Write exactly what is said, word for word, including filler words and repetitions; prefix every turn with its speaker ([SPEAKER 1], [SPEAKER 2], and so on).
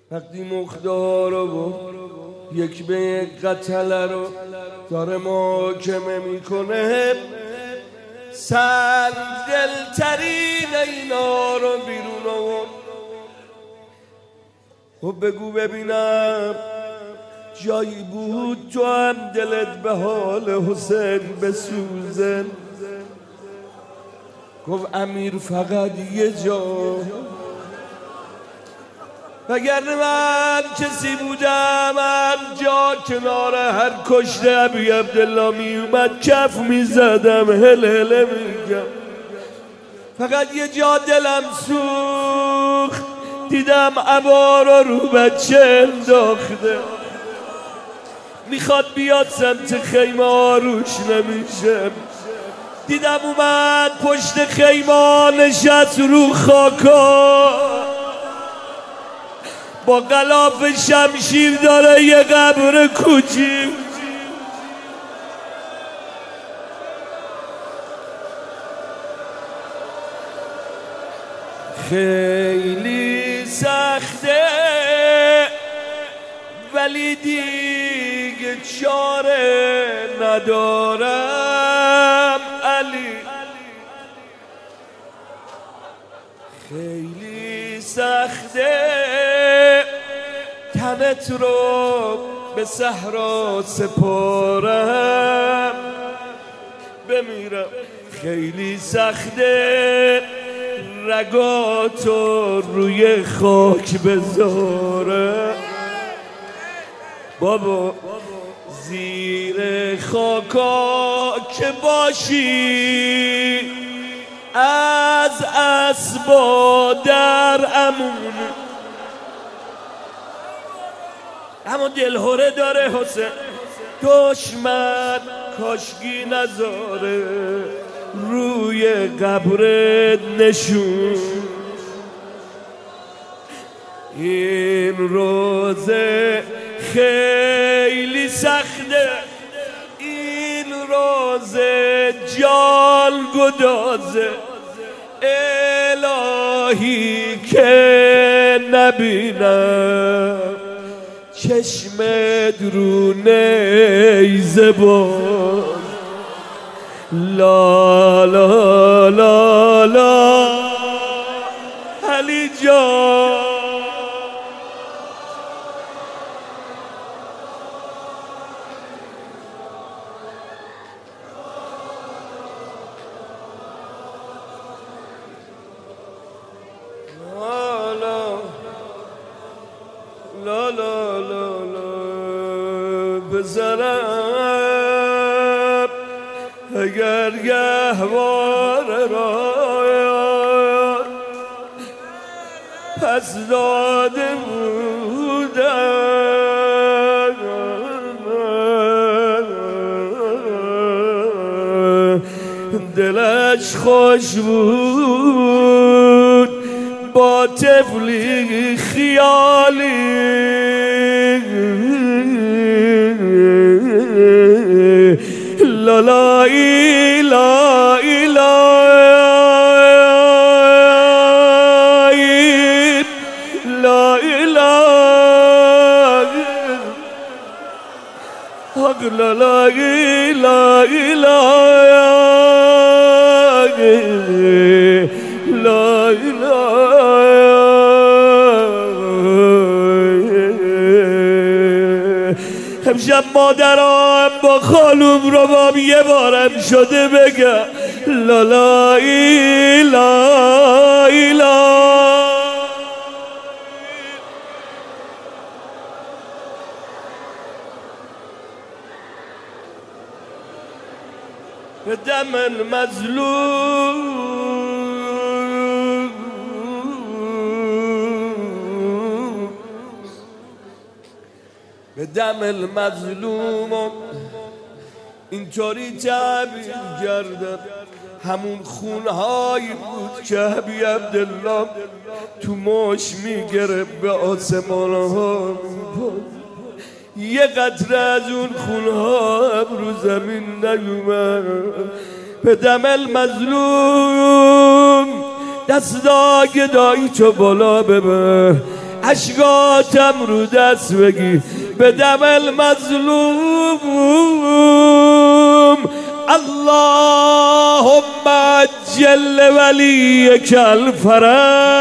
[SPEAKER 1] وقتی مختار و یک به یک قتل رو داره محاکمه میکنه، سر دلترین اینا رو بیرون آورد. خب بگو ببینم جایی بود تو هم دلت به حال حسین بسوزه؟ گفت امیر فقط یه جا، وگرنه من کسی بودم هر جا کنار هر کشته ابی عبدالله می اومد کف می زدم، هل هله میگم. فقط یه جا دلم سوخت، دیدم عبا رو رو بچه انداخته، میخواد بیاد سمت خیمه آروش نمیشه. دیدم اومد پشت خیمه نشست رو خاکا، با غلاف شمشیر داره یه قبر کوچیک. خیلی سخته ولی دیگه چاره ندارم علی، خیلی سخته تنت رو به صحرا سپارم بمیرم، خیلی سخته رگاتو روی خاک بذارم. بابا زیر خاکا که باشی از اسبا در امون، اما دلهوره داره حسین، دشمن کاشکی نذاره روی قبرت نشون. این روزه خیلی سخته، این روزه جال گدازه، الهی که نبینم چشمت رو نیزه باز. لا لا لا لا علی جان، لا لا لا لا بزرم اگر گهوار را پس داده بودم، دلش خوش بود با طفلی خیالی، لا لا ایلا ایلا لا ایلا لا لا ایلا ایلا لا ایلا. امشب مادرم با خالوم رو با یه بارم شده بگم لا لا ایلا ایلا. به دم المظلوم به دم المظلوم اینطوری تعبیر کردم، همون خونهایی بود که ابی عبدالله تو ماش میگرفت به آسمان ها، یه قطره از اون خونها رو زمین نیومد. به دم المظلوم دستای گدایی تو بالا ببر، اشکاتم رو دست بگی به دم المظلوم. اللهم عجل ولیک الفرج